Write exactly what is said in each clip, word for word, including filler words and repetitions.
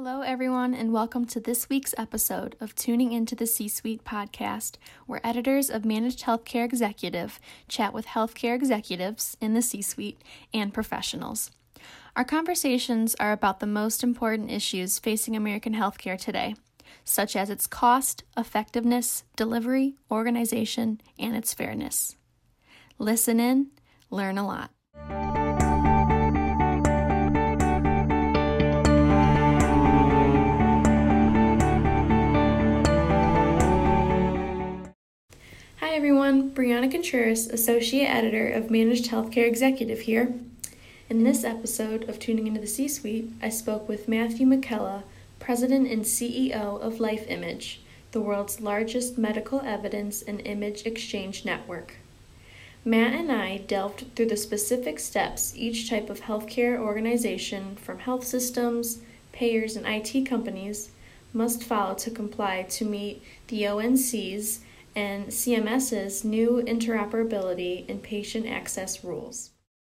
Hello, everyone, and welcome to this week's episode of Tuning Into the C-Suite podcast, where editors of Managed Healthcare Executive chat with healthcare executives in the C-Suite and professionals. Our conversations are about the most important issues facing American healthcare today, such as its cost, effectiveness, delivery, organization, and its fairness. Listen in, learn a lot. Hi everyone, Brianna Contreras, Associate Editor of Managed Healthcare Executive here. In this episode of Tuning Into the C-Suite, I spoke with Matthew McKellar, President and C E O of LifeImage, the world's largest medical evidence and image exchange network. Matt and I delved through the specific steps each type of healthcare organization, from health systems, payers, and I T companies, must follow to comply to meet the O N C's and C M S's new interoperability and patient access rules.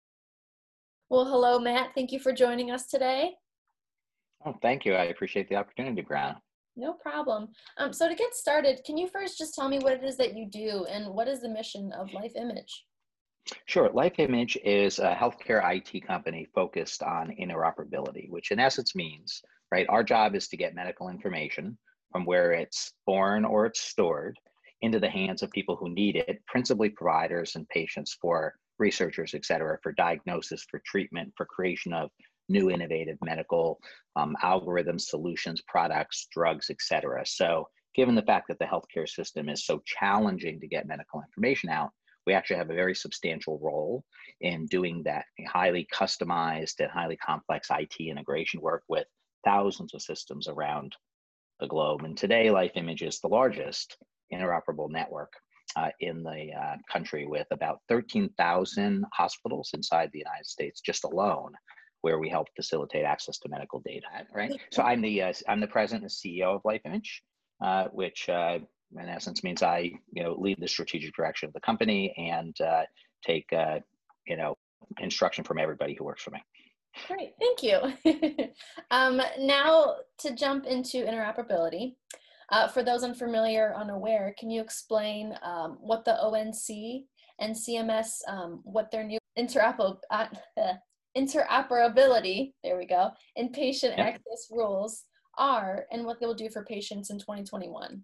Well, hello, Matt. Thank you for joining us today. Oh, thank you. I appreciate the opportunity, Brianna. No problem. Um, so to get started, can you first just tell me what it is that you do and what is the mission of LifeImage? Sure. LifeImage is a healthcare I T company focused on interoperability, which in essence means, right, our job is to get medical information from where it's born or it's stored into the hands of people who need it, principally providers and patients, for researchers, et cetera, for diagnosis, for treatment, for creation of new innovative medical um, algorithms, solutions, products, drugs, et cetera. So given the fact that the healthcare system is so challenging to get medical information out, we actually have a very substantial role in doing that highly customized and highly complex I T integration work with thousands of systems around the globe. And today, LifeImage is the largest interoperable network uh, in the uh, country, with about thirteen thousand hospitals inside the United States just alone, where we help facilitate access to medical data. Right. So I'm the uh, I'm the president and C E O of LifeImage, uh, which uh, in essence means I you know lead the strategic direction of the company and uh, take uh, you know instruction from everybody who works for me. Great, thank you. um, now to jump into interoperability. Uh, for those unfamiliar, unaware, can you explain um, what the O N C and C M S, um, what their new interoper- uh, interoperability, there we go, and patient Yep. access rules are, and what they will do for patients in twenty twenty-one?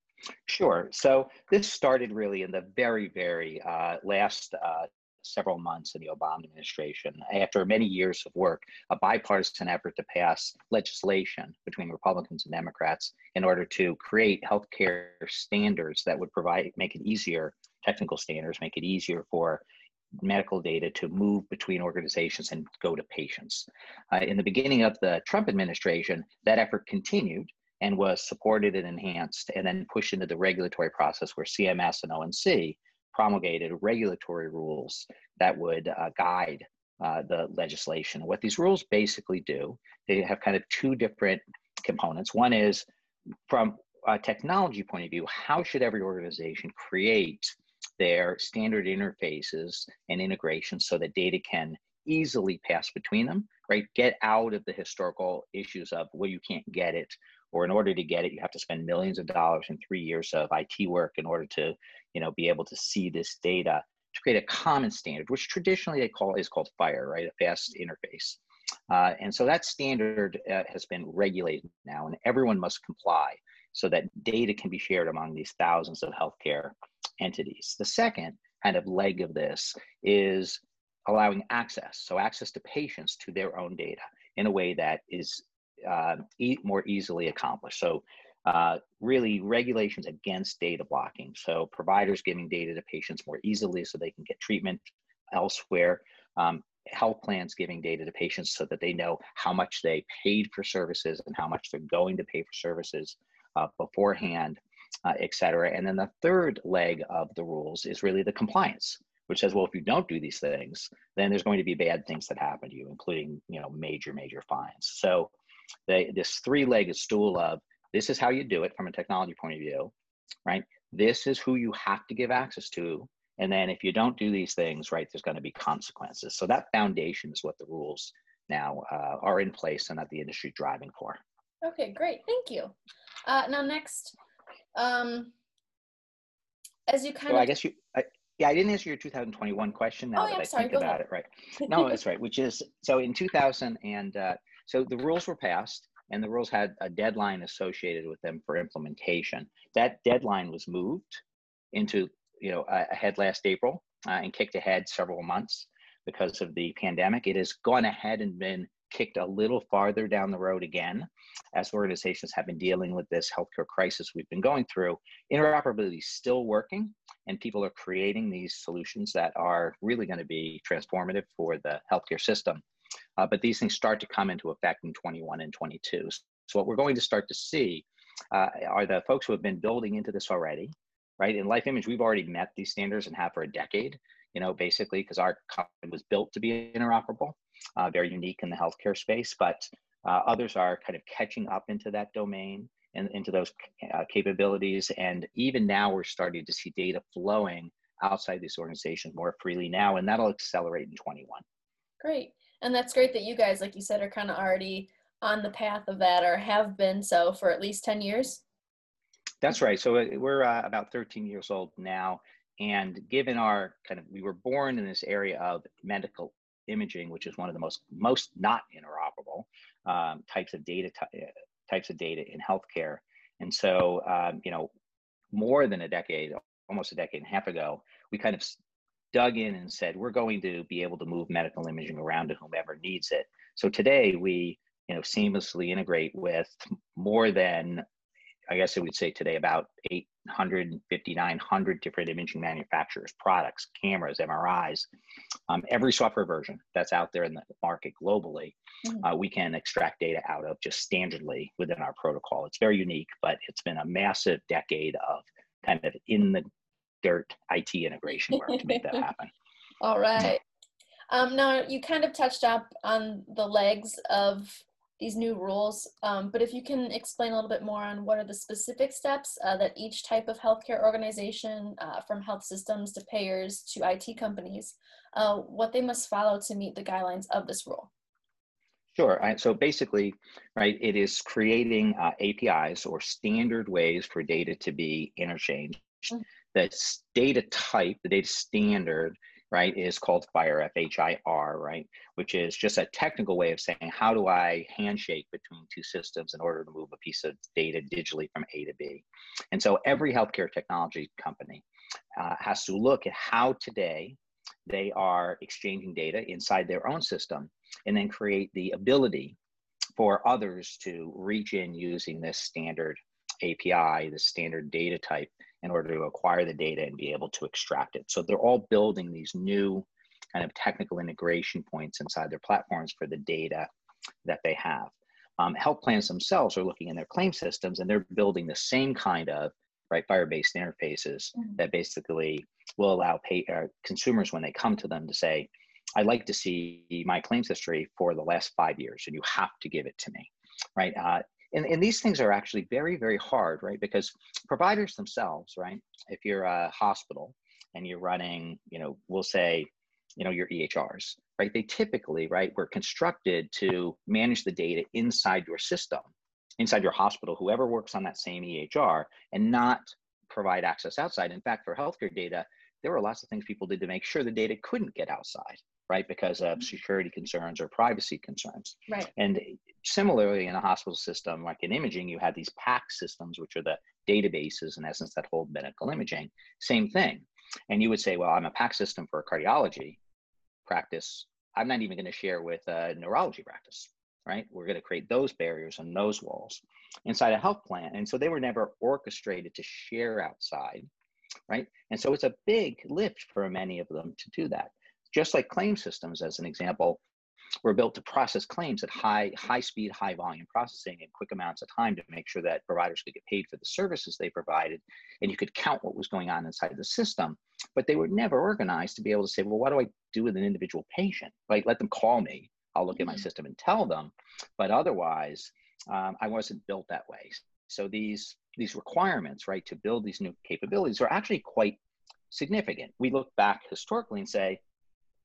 Sure. So this started really in the very, very uh, last uh, several months in the Obama administration, after many years of work, a bipartisan effort to pass legislation between Republicans and Democrats in order to create healthcare standards that would provide, make it easier, technical standards, make it easier for medical data to move between organizations and go to patients. Uh, in the beginning of the Trump administration, that effort continued and was supported and enhanced, and then pushed into the regulatory process where C M S and O N C promulgated regulatory rules that would uh, guide uh, the legislation. What these rules basically do, they have kind of two different components. One is, from a technology point of view, how should every organization create their standard interfaces and integrations so that data can easily pass between them, right? Get out of the historical issues of, well, you can't get it, or in order to get it, you have to spend millions of dollars in three years of I T work in order to, you know, be able to see this data, to create a common standard, which traditionally they call is called FHIR, right? A fast interface. Uh, and so that standard uh, has been regulated now, and everyone must comply so that data can be shared among these thousands of healthcare entities. The second kind of leg of this is allowing access, so access to patients to their own data in a way that is uh, e- more easily accomplished. So uh, really regulations against data blocking. So providers giving data to patients more easily so they can get treatment elsewhere. Um, health plans giving data to patients so that they know how much they paid for services and how much they're going to pay for services uh, beforehand, uh, et cetera. And then the third leg of the rules is really the compliance, which says, well, if you don't do these things, then there's going to be bad things that happen to you, including, you know, major, major fines. So they, this three-legged stool of, this is how you do it from a technology point of view, right? This is who you have to give access to. And then if you don't do these things, right, there's going to be consequences. So that foundation is what the rules now uh, are in place and that the industry is driving for. Okay, great. Thank you. Uh, now next, um, as you kind So I of, guess you, I, yeah, I didn't answer your two thousand twenty-one question now oh yeah, that I'm I sorry, think go ahead. about it, right? No, that's right, which is, so in two thousand and, uh, so the rules were passed and the rules had a deadline associated with them for implementation. That deadline was moved into, you know, uh, ahead last April uh, and kicked ahead several months because of the pandemic. It has gone ahead and been kicked a little farther down the road again as organizations have been dealing with this healthcare crisis we've been going through. Interoperability is still working, and people are creating these solutions that are really going to be transformative for the healthcare system. Uh, but these things start to come into effect in twenty-one and twenty-two. So what we're going to start to see uh, are the folks who have been building into this already, right? In LifeImage, we've already met these standards and have for a decade, you know, basically because our company was built to be interoperable, uh, very unique in the healthcare space, but uh, others are kind of catching up into that domain and into those uh, capabilities. And even now we're starting to see data flowing outside these organizations more freely now, and that'll accelerate in twenty-one. Great. And that's great that you guys, like you said, are kind of already on the path of that or have been so for at least ten years. That's right. So uh, we're uh, about thirteen years old now. And given our kind of, we were born in this area of medical imaging, which is one of the most, most not interoperable um, types of data, ty- types of data in healthcare. And so, um, you know, more than a decade, almost a decade and a half ago, we kind of dug in and said, we're going to be able to move medical imaging around to whomever needs it. So today we, you know, seamlessly integrate with more than, I guess I would say today, about eight hundred fifty, nine hundred different imaging manufacturers, products, cameras, M R Is, um, every software version that's out there in the market globally, Mhm. uh, we can extract data out of just standardly within our protocol. It's very unique, but it's been a massive decade of kind of in the dirt I T integration work to make that happen. All right. Um, now, you kind of touched up on the legs of these new rules, um, but if you can explain a little bit more on what are the specific steps uh, that each type of healthcare organization, uh, from health systems to payers to I T companies, uh, what they must follow to meet the guidelines of this rule. Sure. I, so basically, right, it is creating uh, A P Is or standard ways for data to be interchanged. Mhm. The data type, the data standard, right, is called FHIR, F H I R, right, which is just a technical way of saying, how do I handshake between two systems in order to move a piece of data digitally from A to B? And so every healthcare technology company uh, has to look at how today they are exchanging data inside their own system and then create the ability for others to reach in using this standard A P I, this standard data type, in order to acquire the data and be able to extract it. So they're all building these new kind of technical integration points inside their platforms for the data that they have. Um, health plans themselves are looking in their claim systems and they're building the same kind of right FHIR-based interfaces Mhm. that basically will allow pay, uh, consumers when they come to them to say, I'd like to see my claims history for the last five years and you have to give it to me, right? Uh, and, and these things are actually very, very hard, right? Because providers themselves, right? If you're a hospital and you're running, you know, we'll say, you know, your E H Rs, right? They typically, right, were constructed to manage the data inside your system, inside your hospital, whoever works on that same E H R, and not provide access outside. In fact, for healthcare data, there were lots of things people did to make sure the data couldn't get outside, right? Because of security concerns or privacy concerns. Right. And similarly, in a hospital system, like in imaging, you had these PACS systems, which are the databases, in essence, that hold medical imaging. Same thing. And you would say, well, I'm a PACS system for a cardiology practice. I'm not even going to share with a neurology practice, right? We're going to create those barriers and those walls inside a health plan. And so they were never orchestrated to share outside, right? And so it's a big lift for many of them to do that. Just like claim systems, as an example, were built to process claims at high, high speed, high volume processing in quick amounts of time to make sure that providers could get paid for the services they provided, and you could count what was going on inside the system. But they were never organized to be able to say, well, what do I do with an individual patient? Like, let them call me. I'll look at my system and tell them. But otherwise, um, I wasn't built that way. So these these requirements, right, to build these new capabilities are actually quite significant. We look back historically and say,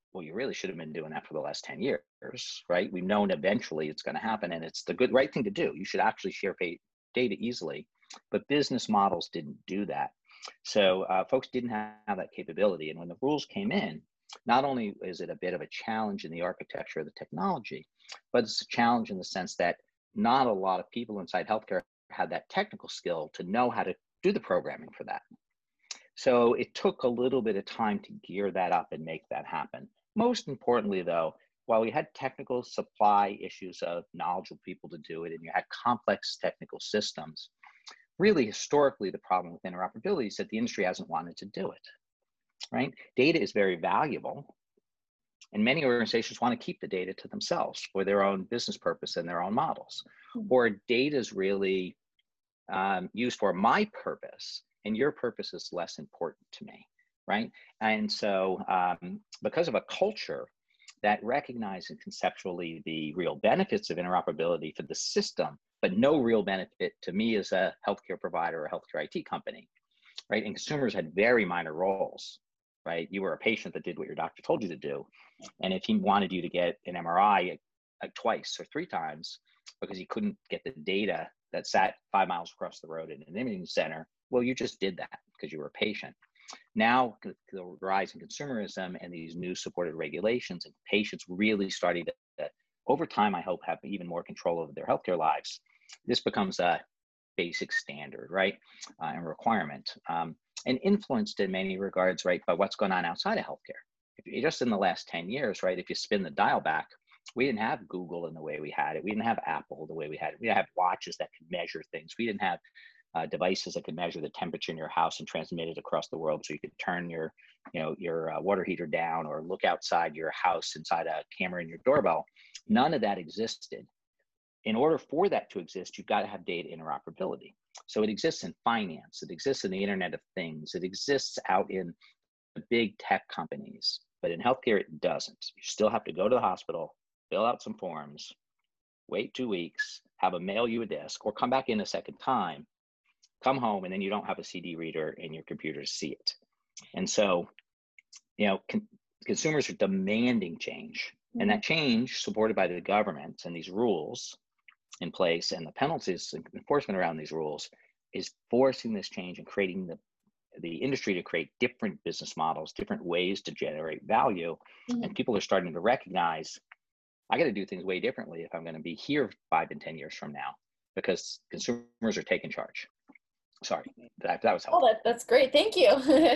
well, you really should have been doing that for the last ten years, right? We've known eventually it's going to happen, and it's the good right thing to do. You should actually share pay, data easily, but business models didn't do that. So uh, folks didn't have, have that capability. And when the rules came in, not only is it a bit of a challenge in the architecture of the technology, but it's a challenge in the sense that not a lot of people inside healthcare had that technical skill to know how to do the programming for that. So it took a little bit of time to gear that up and make that happen. Most importantly, though, while we had technical supply issues of knowledgeable people to do it, and you had complex technical systems, really historically, the problem with interoperability is that the industry hasn't wanted to do it, right? Data is very valuable, and many organizations want to keep the data to themselves for their own business purpose and their own models. Mm-hmm. Or data is really um, used for my purpose, and your purpose is less important to me, right? And so um, because of a culture that recognizes conceptually the real benefits of interoperability for the system, but no real benefit to me as a healthcare provider or healthcare I T company, right? And consumers had very minor roles, right? You were a patient that did what your doctor told you to do. And if he wanted you to get an M R I like twice or three times because he couldn't get the data that sat five miles across the road in an imaging center, well, you just did that because you were a patient. Now, the rise in consumerism and these new supported regulations and patients really starting to, to, over time, I hope, have even more control over their healthcare lives. This becomes a basic standard, right, uh, and requirement, um, and influenced in many regards, right, by what's going on outside of healthcare. If you, just in the last ten years, right, if you spin the dial back, we didn't have Google in the way we had it. We didn't have Apple the way we had it. We didn't have watches that could measure things. We didn't have Uh, devices that could measure the temperature in your house and transmit it across the world, so you could turn your, you know, your uh, water heater down or look outside your house inside a camera in your doorbell. None of that existed. In order for that to exist, you've got to have data interoperability. So it exists in finance, it exists in the Internet of Things, it exists out in the big tech companies, but in healthcare it doesn't. You still have to go to the hospital, fill out some forms, wait two weeks, have them mail you a disc, or come back in a second time, come home, and then you don't have a C D reader in your computer to see it. And so, you know, con- consumers are demanding change. Mm-hmm. And that change, supported by the government and these rules in place and the penalties and enforcement around these rules, is forcing this change and creating the, the industry to create different business models, different ways to generate value. Mm-hmm. And people are starting to recognize, I got to do things way differently if I'm going to be here five and ten years from now, because consumers are taking charge. Sorry, that, that was helpful. Oh, that, that's great. Thank you.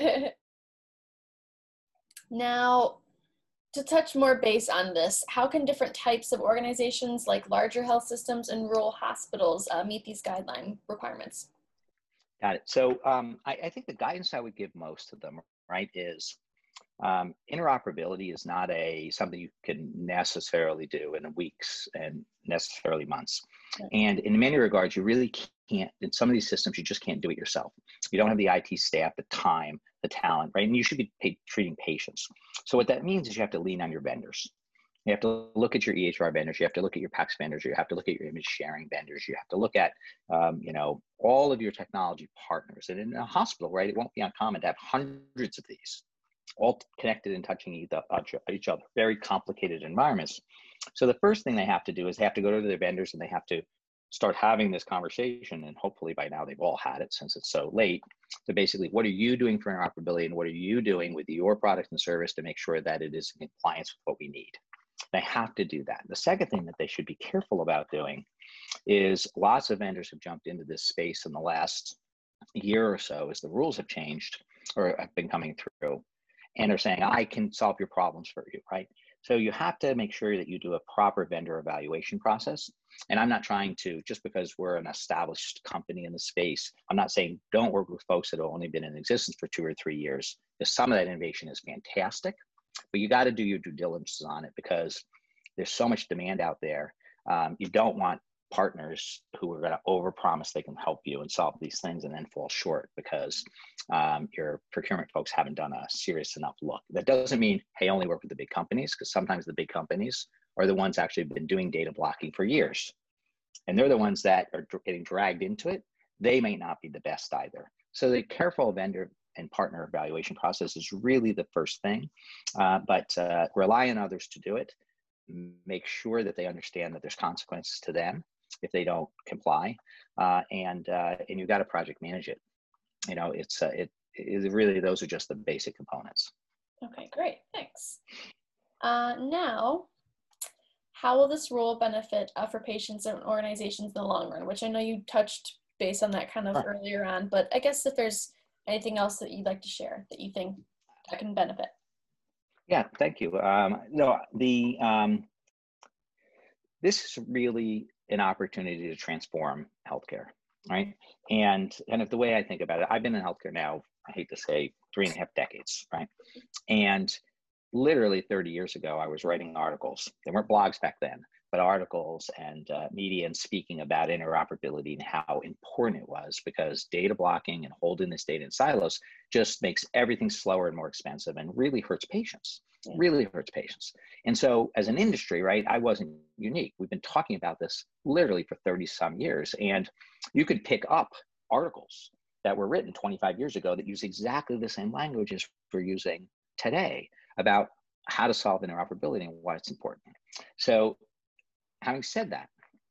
Now, to touch more base on this, how can different types of organizations like larger health systems and rural hospitals uh, meet these guideline requirements? Got it. So um, I, I think the guidance I would give most of them, right, is um, interoperability is not a something you can necessarily do in weeks and necessarily months. Okay. And in many regards, you really can't, in some of these systems, you just can't do it yourself. You don't have the I T staff, the time, the talent, right? And you should be paid, treating patients. So what that means is you have to lean on your vendors. You have to look at your E H R vendors. You have to look at your PACS vendors. You have to look at your image sharing vendors. You have to look at, um, you know, all of your technology partners. And in a hospital, right, it won't be uncommon to have hundreds of these, all connected and touching each other, very complicated environments. So the first thing they have to do is they have to go to their vendors and they have to start having this conversation. And hopefully by now they've all had it since it's so late. So basically, what are you doing for interoperability and what are you doing with your product and service to make sure that it is in compliance with what we need? They have to do that. The second thing that they should be careful about doing is lots of vendors have jumped into this space in the last year or so as the rules have changed or have been coming through, and are saying, I can solve your problems for you, right? So you have to make sure that you do a proper vendor evaluation process. And I'm not trying to, just because we're an established company in the space, I'm not saying don't work with folks that have only been in existence for two or three years, because some of that innovation is fantastic, but you got to do your due diligence on it because there's so much demand out there. Um, you don't want partners who are going to overpromise they can help you and solve these things and then fall short because um, your procurement folks haven't done a serious enough look. That doesn't mean, hey, only work with the big companies, because sometimes the big companies are the ones actually been doing data blocking for years. And they're the ones that are getting dragged into it. They may not be the best either. So the careful vendor and partner evaluation process is really the first thing. Uh, but uh, rely on others to do it. Make sure that they understand that there's consequences to them if they don't comply, uh, and uh, and you've got to project manage it. You know, it's uh, it, it really, those are just the basic components. Okay, great, thanks. Uh, now, how will this rule benefit uh, for patients and organizations in the long run? Which I know you touched base on that kind of Sure. earlier on, but I guess if there's anything else that you'd like to share that you think that can benefit. Yeah, thank you. Um, no, the um, this is really an opportunity to transform healthcare, right? And and if the way I think about it, I've been in healthcare now, I hate to say, three and a half decades, right? And literally thirty years ago, I was writing articles. They weren't blogs back then, but articles and uh, media and speaking about interoperability and how important it was, because data blocking and holding this data in silos just makes everything slower and more expensive and really hurts patients. Yeah. Really hurts patients. And so as an industry, right, I wasn't unique. We've been talking about this literally for thirty some years. And you could pick up articles that were written twenty-five years ago that use exactly the same language as we're using today about how to solve interoperability and why it's important. So having said that,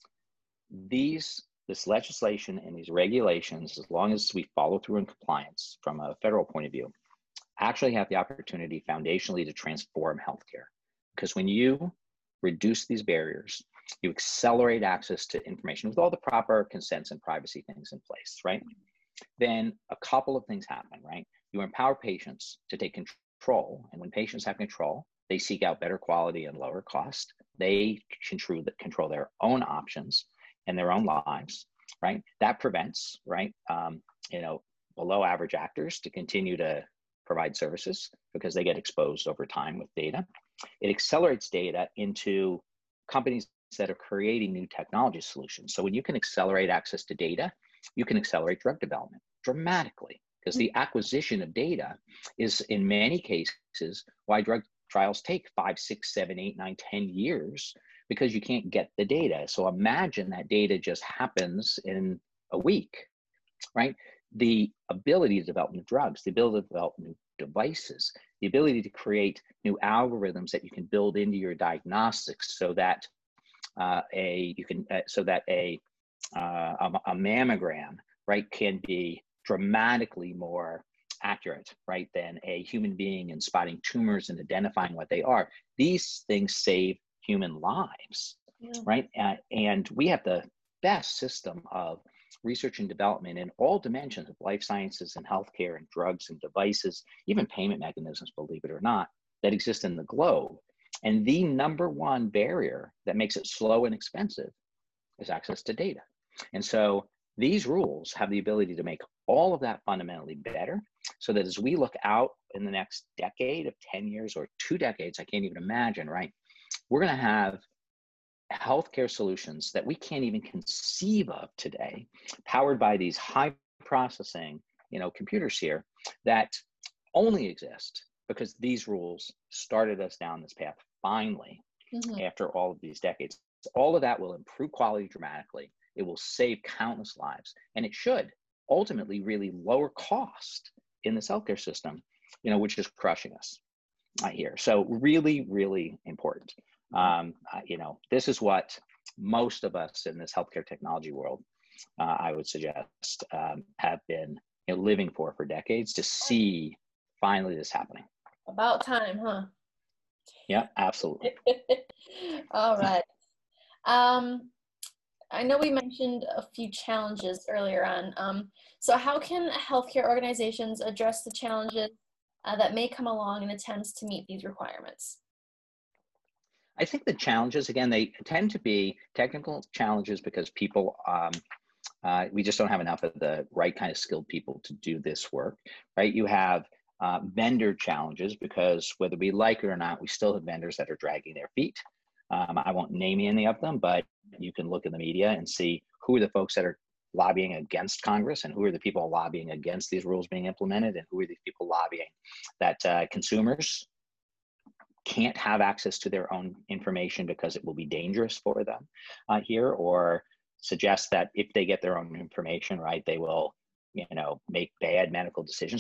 these, this legislation and these regulations, as long as we follow through in compliance from a federal point of view, actually have the opportunity foundationally to transform healthcare. Because when you reduce these barriers, you accelerate access to information with all the proper consents and privacy things in place, right? Then a couple of things happen, right? You empower patients to take control. And when patients have control, they seek out better quality and lower cost. They control, control their own options and their own lives, right? That prevents, right, um, you know, below average actors to continue to provide services because they get exposed over time with data. It accelerates data into companies that are creating new technology solutions. So when you can accelerate access to data, you can accelerate drug development dramatically, because the acquisition of data is in many cases why drug trials take five, six, seven, eight, nine, ten years, because you can't get the data. So imagine that data just happens in a week, right? The ability to develop new drugs, the ability to develop new devices, the ability to create new algorithms that you can build into your diagnostics so that uh, a you can uh, so that a, uh, a a mammogram, right, can be dramatically more accurate, right, than a human being in spotting tumors and identifying what they are. These things save human lives, yeah. right? Uh, and we have the best system of research and development in all dimensions of life sciences and healthcare and drugs and devices, even payment mechanisms, believe it or not, that exist in the globe. And the number one barrier that makes it slow and expensive is access to data. And so these rules have the ability to make all of that fundamentally better, so that as we look out in the next decade of ten years or two decades, I can't even imagine, right? We're going to have healthcare solutions that we can't even conceive of today, powered by these high processing, you know, computers here, that only exist because these rules started us down this path finally, mm-hmm. after all of these decades. All of that will improve quality dramatically. It will save countless lives, and it should ultimately really lower cost in this healthcare system, you know, which is crushing us uh, here. So really, really important. Um, uh, you know, this is what most of us in this healthcare technology world, uh, I would suggest, um, have been, you know, living for for decades, to see finally this happening. About time, huh? Yeah, absolutely. All right. Um, I know we mentioned a few challenges earlier on. Um, so how can healthcare organizations address the challenges uh, that may come along in attempts to meet these requirements? I think the challenges, again, they tend to be technical challenges because people, um, uh, we just don't have enough of the right kind of skilled people to do this work, right? You have uh, vendor challenges because whether we like it or not, we still have vendors that are dragging their feet. Um, I won't name any of them, but you can look in the media and see who are the folks that are lobbying against Congress and who are the people lobbying against these rules being implemented, and who are these people lobbying that uh, consumers can't have access to their own information because it will be dangerous for them uh, here, or suggest that if they get their own information, right, they will, you know, make bad medical decisions, right?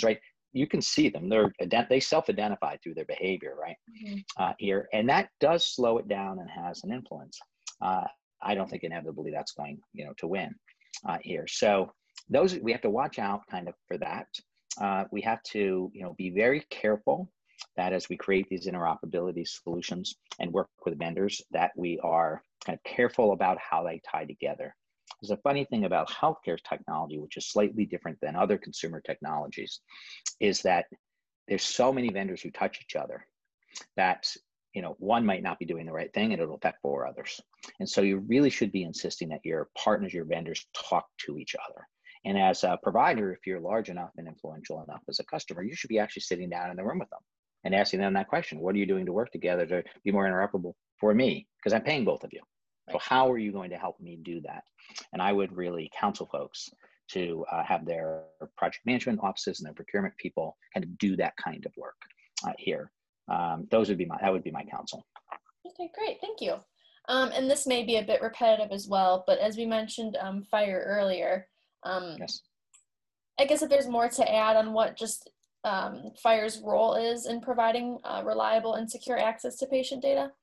you can see them. They're they self-identify through their behavior, right? Mm-hmm. uh, here, and that does slow it down and has an influence. Uh, I don't think inevitably that's going, you know, to win uh, here. So those we have to watch out kind of for that. Uh, we have to, you know, be very careful that as we create these interoperability solutions and work with vendors, that we are kind of careful about how they tie together. There's a funny thing about healthcare technology, which is slightly different than other consumer technologies, is that there's so many vendors who touch each other that, you know, one might not be doing the right thing and it'll affect four others. And so you really should be insisting that your partners, your vendors talk to each other. And as a provider, if you're large enough and influential enough as a customer, you should be actually sitting down in the room with them and asking them that question. What are you doing to work together to be more interoperable for me? Because I'm paying both of you. So how are you going to help me do that? And I would really counsel folks to uh, have their project management offices and their procurement people kind of do that kind of work uh, here. Um, those would be my, that would be my counsel. Okay, great. Thank you. Um, and this may be a bit repetitive as well, but as we mentioned um, FHIR earlier, um, yes. I guess if there's more to add on what just um, FHIR's role is in providing uh, reliable and secure access to patient data.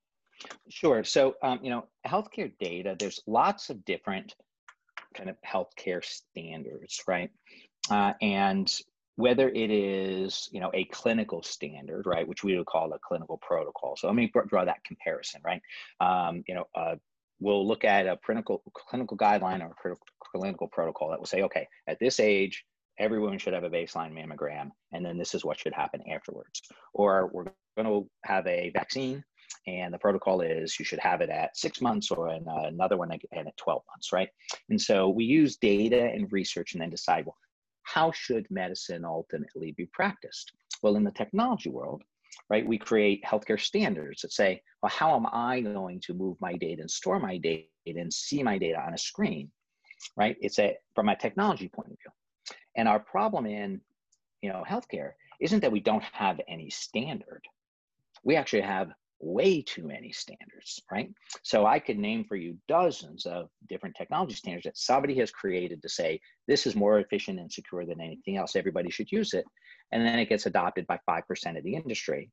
Sure. So, um, you know, healthcare data, there's lots of different kind of healthcare standards, right? Uh, and whether it is, you know, a clinical standard, right, which we would call a clinical protocol. So let me draw that comparison, right? Um, you know, uh, we'll look at a clinical clinical guideline or a clinical protocol that will say, okay, at this age, everyone should have a baseline mammogram, and then this is what should happen afterwards. Or we're going to have a vaccine, and the protocol is you should have it at six months or in another one and at twelve months, right? And so we use data and research and then decide, well, how should medicine ultimately be practiced? Well, in the technology world, right, we create healthcare standards that say, well, how am I going to move my data and store my data and see my data on a screen, right? It's a, from a technology point of view. And our problem in, you know, healthcare isn't that we don't have any standard. We actually have way too many standards, right? So I could name for you dozens of different technology standards that somebody has created to say, this is more efficient and secure than anything else. Everybody should use it. And then it gets adopted by five percent of the industry.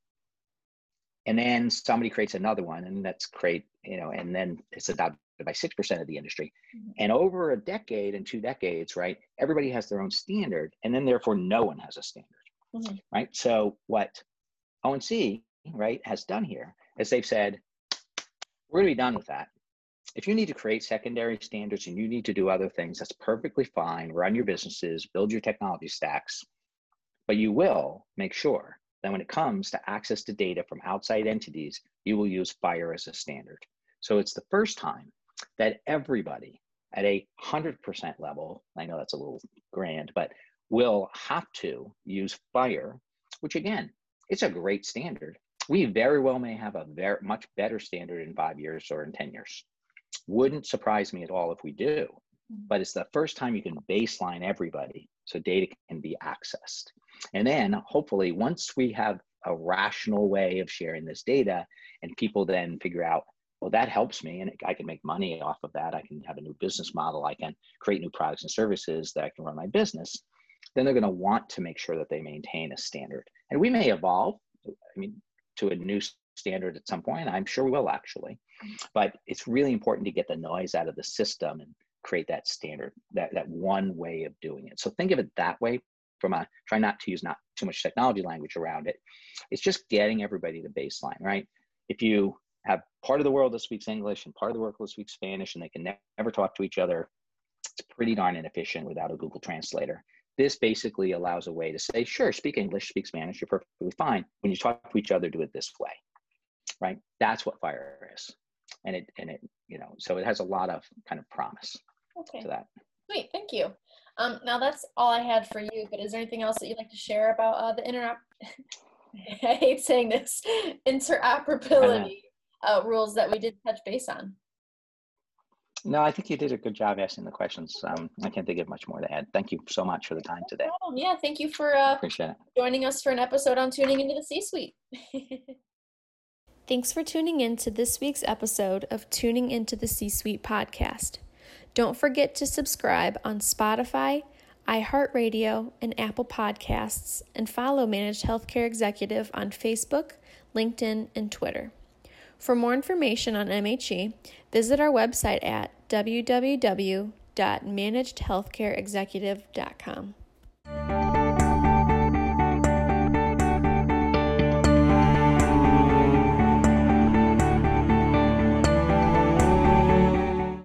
And then somebody creates another one, and that's great, you know, and then it's adopted by six percent of the industry. Mm-hmm. And over a decade and two decades, right, everybody has their own standard, and then therefore no one has a standard, mm-hmm. right? So what O N C, right, has done here is they've said, we're gonna be done with that. If you need to create secondary standards and you need to do other things, that's perfectly fine. Run your businesses, build your technology stacks, but you will make sure that when it comes to access to data from outside entities, you will use FHIR as a standard. So it's the first time that everybody at a one hundred percent level, I know that's a little grand, but will have to use FHIR, which again, it's a great standard. We very well may have a very much better standard in five years or in ten years. Wouldn't surprise me at all if we do, but it's the first time you can baseline everybody so data can be accessed. And then hopefully once we have a rational way of sharing this data and people then figure out, well, that helps me and I can make money off of that. I can have a new business model. I can create new products and services that I can run my business. Then they're going to want to make sure that they maintain a standard. And we may evolve, I mean, to a new standard at some point. I'm sure we will actually, but it's really important to get the noise out of the system and create that standard, that, that one way of doing it. So think of it that way from a, try not to use not too much technology language around it. It's just getting everybody to baseline, right? If you have part of the world that speaks English and part of the world that speaks Spanish and they can ne- never talk to each other, it's pretty darn inefficient without a Google translator. This basically allows a way to say, sure, speak English, speak Spanish, you're perfectly fine. When you talk to each other, do it this way, right? That's what FHIR is. And it, and it, you know, so it has a lot of kind of promise okay. to that. Great, thank you. Um, now that's all I had for you, but is there anything else that you'd like to share about uh, the interop, I hate saying this, interoperability uh, rules that we did touch base on? No, I think you did a good job asking the questions. Um, I can't think of much more to add. Thank you so much for the time today. Oh, yeah, thank you for uh, appreciate it. joining us for an episode on Tuning into the C-Suite. Thanks for tuning in to this week's episode of Tuning into the C-Suite podcast. Don't forget to subscribe on Spotify, iHeartRadio, and Apple Podcasts, and follow Managed Healthcare Executive on Facebook, LinkedIn, and Twitter. For more information on M H E, visit our website at w w w dot managed healthcare executive dot com.